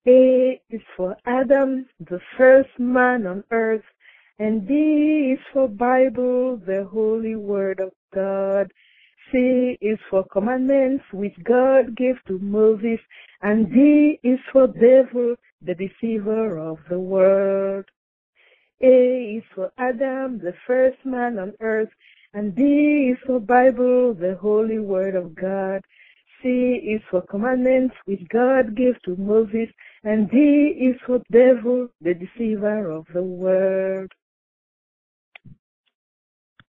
A is for Adam, the first man on earth, and B is for Bible, the holy word of God. C is for commandments which God gave to Moses, and D is for devil, the deceiver of the world. A is for Adam, the first man on earth, and B is for Bible, the holy word of God. C is for commandments which God gave to Moses, and D is for devil, the deceiver of the world.